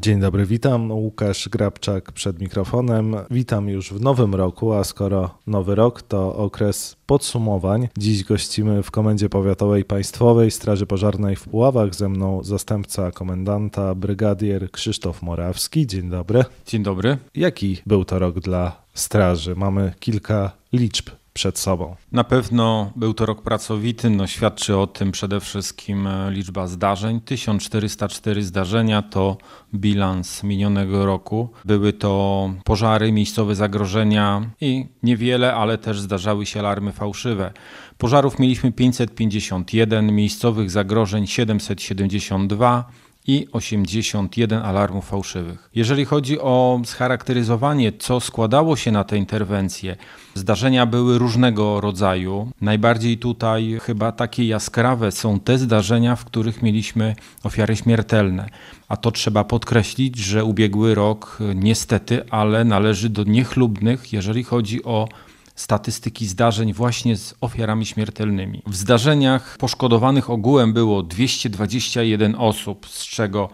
Dzień dobry, witam. Łukasz Grabczak przed mikrofonem. Witam już w nowym roku, a skoro nowy rok to okres podsumowań. Dziś gościmy w Komendzie Powiatowej Państwowej Straży Pożarnej w Puławach. Ze mną zastępca komendanta, brygadier Krzysztof Morawski. Dzień dobry. Dzień dobry. Jaki był to rok dla straży? Mamy kilka liczb przed sobą. Na pewno był to rok pracowity, świadczy o tym przede wszystkim liczba zdarzeń. 1404 zdarzenia to bilans minionego roku. Były to pożary, miejscowe zagrożenia i niewiele, ale też zdarzały się alarmy fałszywe. Pożarów mieliśmy 551, miejscowych zagrożeń 772 i 81 alarmów fałszywych. Jeżeli chodzi o scharakteryzowanie, co składało się na te interwencje, zdarzenia były różnego rodzaju. Najbardziej tutaj chyba takie jaskrawe są te zdarzenia, w których mieliśmy ofiary śmiertelne. A to trzeba podkreślić, że ubiegły rok niestety, ale należy do niechlubnych, jeżeli chodzi o statystyki zdarzeń właśnie z ofiarami śmiertelnymi. W zdarzeniach poszkodowanych ogółem było 221 osób, z czego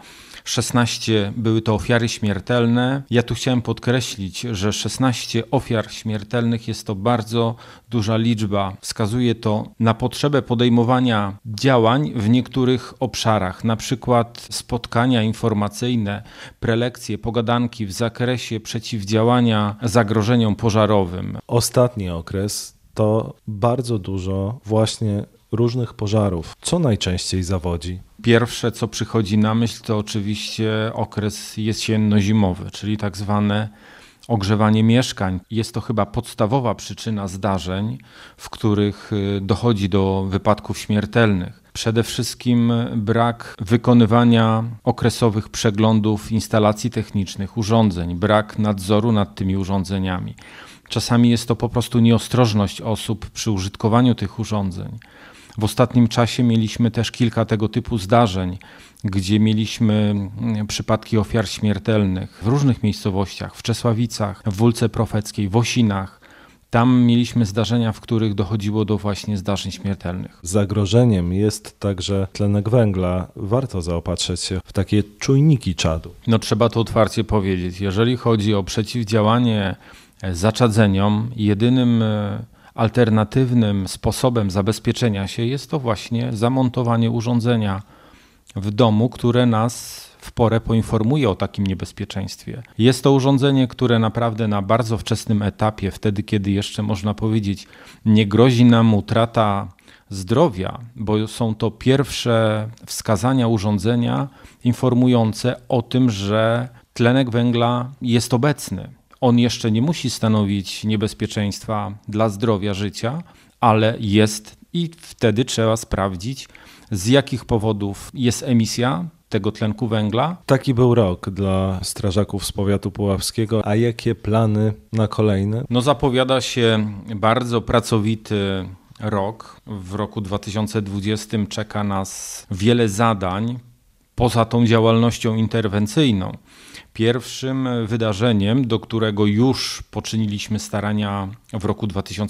16 były to ofiary śmiertelne. Ja tu chciałem podkreślić, że 16 ofiar śmiertelnych jest to bardzo duża liczba. Wskazuje to na potrzebę podejmowania działań w niektórych obszarach, na przykład spotkania informacyjne, prelekcje, pogadanki w zakresie przeciwdziałania zagrożeniom pożarowym. Ostatni okres to bardzo dużo właśnie różnych pożarów. Co najczęściej zawodzi? Pierwsze, co przychodzi na myśl, to oczywiście okres jesienno-zimowy, czyli tak zwane ogrzewanie mieszkań. Jest to chyba podstawowa przyczyna zdarzeń, w których dochodzi do wypadków śmiertelnych. Przede wszystkim brak wykonywania okresowych przeglądów instalacji technicznych, urządzeń, brak nadzoru nad tymi urządzeniami. Czasami jest to po prostu nieostrożność osób przy użytkowaniu tych urządzeń. W ostatnim czasie mieliśmy też kilka tego typu zdarzeń, gdzie mieliśmy przypadki ofiar śmiertelnych w różnych miejscowościach, w Czesławicach, w Wólce Profeckiej, w Osinach. Tam mieliśmy zdarzenia, w których dochodziło do właśnie zdarzeń śmiertelnych. Zagrożeniem jest także tlenek węgla. Warto zaopatrzyć się w takie czujniki czadu. Trzeba to otwarcie powiedzieć. Jeżeli chodzi o przeciwdziałanie zaczadzeniom, jedynym alternatywnym sposobem zabezpieczenia się jest to właśnie zamontowanie urządzenia w domu, które nas w porę poinformuje o takim niebezpieczeństwie. Jest to urządzenie, które naprawdę na bardzo wczesnym etapie, wtedy kiedy jeszcze można powiedzieć, nie grozi nam utrata zdrowia, bo są to pierwsze wskazania urządzenia informujące o tym, że tlenek węgla jest obecny. On jeszcze nie musi stanowić niebezpieczeństwa dla zdrowia, życia, ale jest i wtedy trzeba sprawdzić, z jakich powodów jest emisja tego tlenku węgla. Taki był rok dla strażaków z powiatu puławskiego. A jakie plany na kolejny? Zapowiada się bardzo pracowity rok. W roku 2020 czeka nas wiele zadań poza tą działalnością interwencyjną. Pierwszym wydarzeniem, do którego już poczyniliśmy starania w roku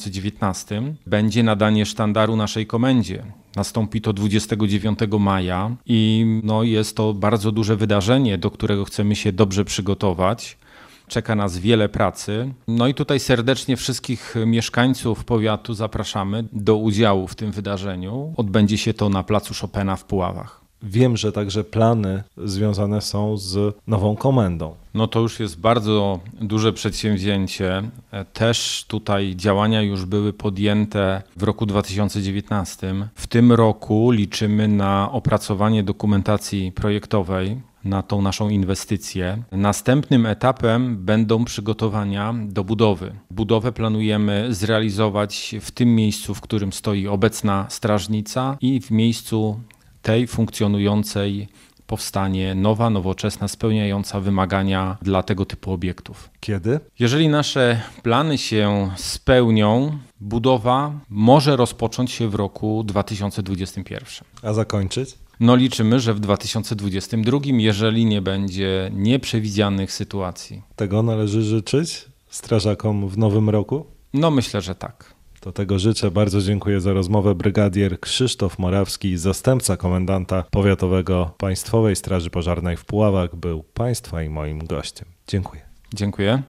2019, będzie nadanie sztandaru naszej komendzie. Nastąpi to 29 maja i jest to bardzo duże wydarzenie, do którego chcemy się dobrze przygotować. Czeka nas wiele pracy. I tutaj serdecznie wszystkich mieszkańców powiatu zapraszamy do udziału w tym wydarzeniu. Odbędzie się to na placu Chopina w Puławach. Wiem, że także plany związane są z nową komendą. To już jest bardzo duże przedsięwzięcie. Też tutaj działania już były podjęte w roku 2019. W tym roku liczymy na opracowanie dokumentacji projektowej na tą naszą inwestycję. Następnym etapem będą przygotowania do budowy. Budowę planujemy zrealizować w tym miejscu, w którym stoi obecna strażnica i w miejscu tej funkcjonującej powstanie nowa, nowoczesna, spełniająca wymagania dla tego typu obiektów. Kiedy? Jeżeli nasze plany się spełnią, budowa może rozpocząć się w roku 2021. A zakończyć? Liczymy, że w 2022, jeżeli nie będzie nieprzewidzianych sytuacji. Tego należy życzyć strażakom w nowym roku? Myślę, że tak. To tego życzę. Bardzo dziękuję za rozmowę. Brygadier Krzysztof Morawski, zastępca komendanta powiatowego Państwowej Straży Pożarnej w Puławach, był Państwa i moim gościem. Dziękuję. Dziękuję.